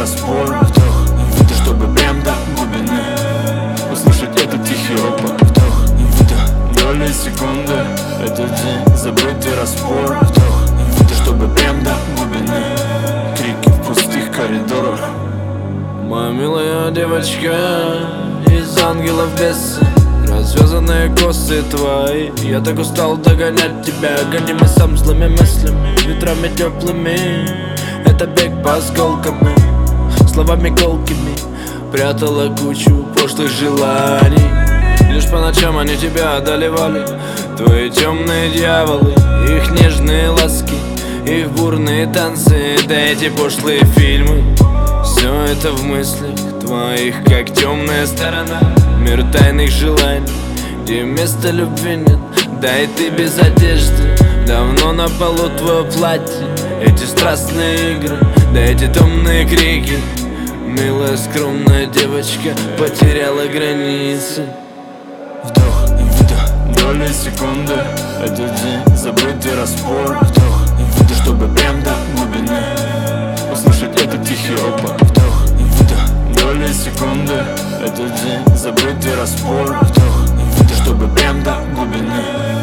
распор. Вдох и выдох, чтобы прям до глубины услышать этот тихий ропот. Вдох и выдох, доли секунды, этот день забытый распор. Вдох и выдох, чтобы прям до глубины крики в пустых коридорах. Моя милая девочка из ангелов бесы, развязанные косы твои. Я так устал догонять тебя, гонимый сам злыми мыслями, ветрами теплыми. Это бег по осколкам, словами колкими. Прятала кучу пошлых желаний, лишь по ночам они тебя одолевали. Твои темные дьяволы, их нежные ласки, их бурные танцы, да эти пошлые фильмы. Все это в мыслях твоих, как темная сторона, мир тайных желаний, где места любви нет. Да и ты без одежды, давно на полу твое платье. Эти страстные игры, да эти томные крики. Милая скромная девочка потеряла границы. Вдох и выдох, доли секунды, этот день забытый распор. Вдох и выдох, чтобы прям до глубины услышать этот тихий ропот. Вдох и выдох, доли секунды, этот день забытый распор. Вдох и выдох, чтобы прям до глубины.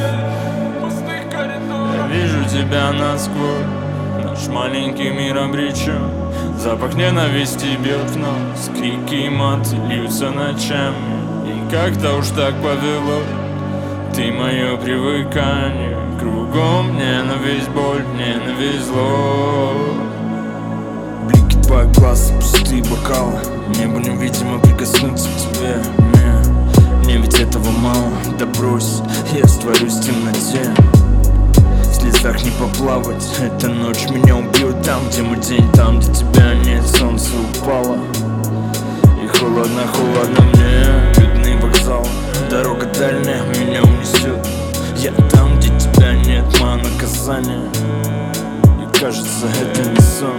Я вижу тебя насквозь, наш маленький мир обречен. Запах ненависти бьет в нос, крики и маты льются ночами. И как-то уж так повело, ты мое привыкание. Кругом ненависть, боль, ненависть, зло. Блики твоих глаз, пустые бокалы, небу невидимо прикоснуться к тебе. Мне ведь этого мало, да брось, я растворюсь в темноте. В слезах не поплавать, эта ночь меня убьет. Там, где мой день, там, где тебя нет. Солнце упало, и холодно, холодно мне. Бедный вокзал, дорога дальняя меня унесет. Я там, где тебя нет, мое наказание. И кажется, это не сон.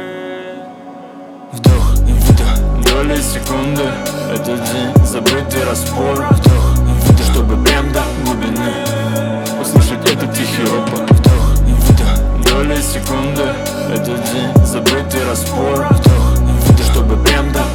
Вдох и выдох, доли секунды, этот день забытый распор. Вдох и выдох, чтобы прям до глубины услышать этот тихий ропот. Вдох и выдох, доли секунды, этот день забытый распор. Вдох и выдох, чтобы прям до